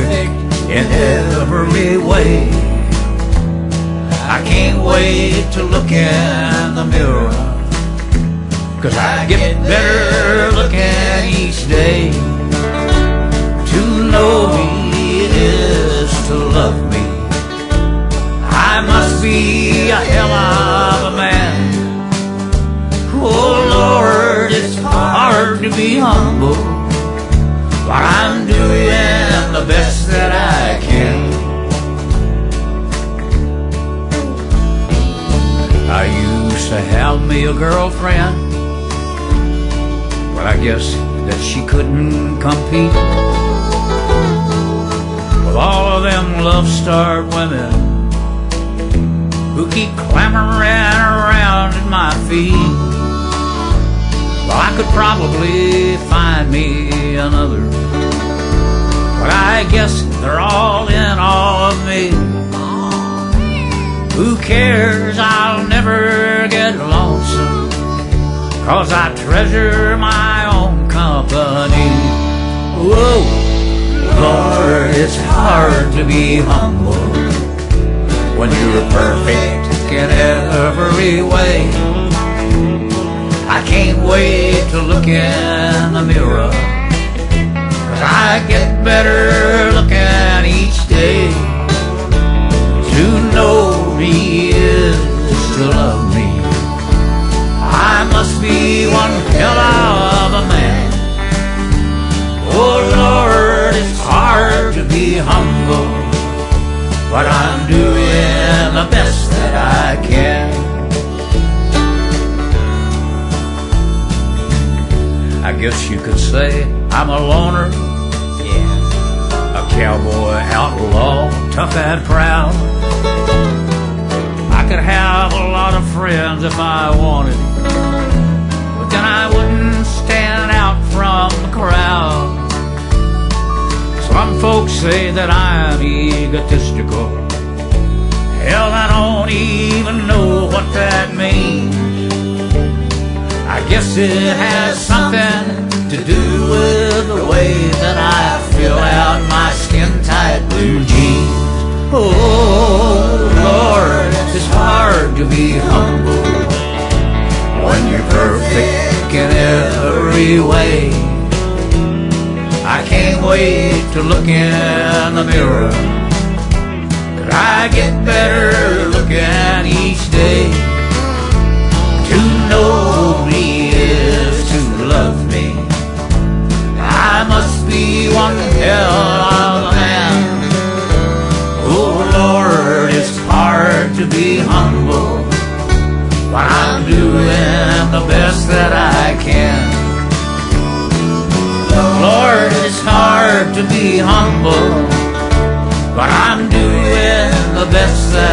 perfect in every way. I can't wait to look in the mirror, 'cause I get better looking each day. To know me is to love me. I must be a hell of a man. Oh Lord, it's hard to be humble, but I'm doing the best that I can. I used to have me a girlfriend, but I guess that she couldn't compete with all of them love-starved women who keep clamoring around at my feet. Well, I could probably find me another, but I guess they're all in awe of me. Who cares? I'll never get lonesome, 'cause I treasure my own company. Whoa, Lord, it's hard to be humble when you're perfect in every way. I can't wait to look in the mirror, 'cause I get better looking each day. To know me is to love me. I must be one hell of a man. Oh Lord, it's hard to be humble, but I'm doing the best that I can. I guess you could say I'm a loner, yeah, a cowboy outlaw, tough and proud. I could have a lot of friends if I wanted, but then I wouldn't stand out from the crowd. Some folks say that I'm egotistical. Hell, I don't even know what that means. I guess it has something to do with the way that I fill out my skin-tight blue jeans. Oh Lord, it's hard to be humble when you're perfect in every way. I can't wait to look in the mirror, 'cause I get better looking each day. To know me is to love me. I must be one hell of a man. Oh Lord, it's hard to be humble, but I'm doing the best that I can. Lord, it's hard to be humble, but I'm doing the best that